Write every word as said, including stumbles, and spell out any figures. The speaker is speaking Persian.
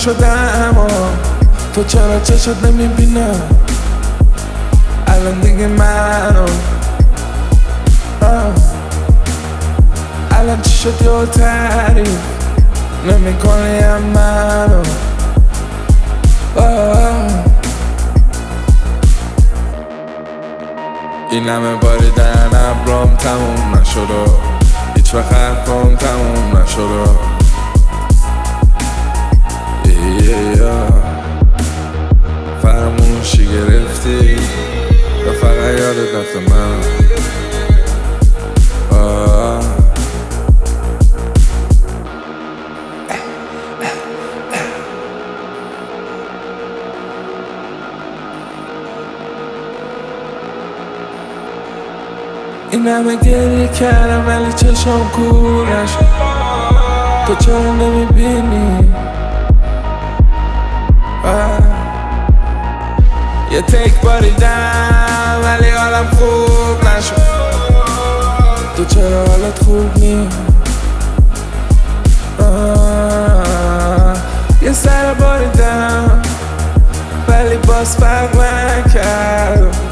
شدم و تو چرا چشت نمیبینم الان دیگه منو الان چی شد یا تعریف نمیکنی هم منو این همه باریدن ابرام تموم نشد هیچ وقت حرفام تموم نشد فراموشی گرفتی یا فقط یادت رفته من آه. این همه گریه کردم ولی چشم کور نشد تو چرا نمیبینی یه تک باریدم ولی حالم خوب نشد تو چرا حالت خوب نی یه سر باریدم ولی باز فرق نکرد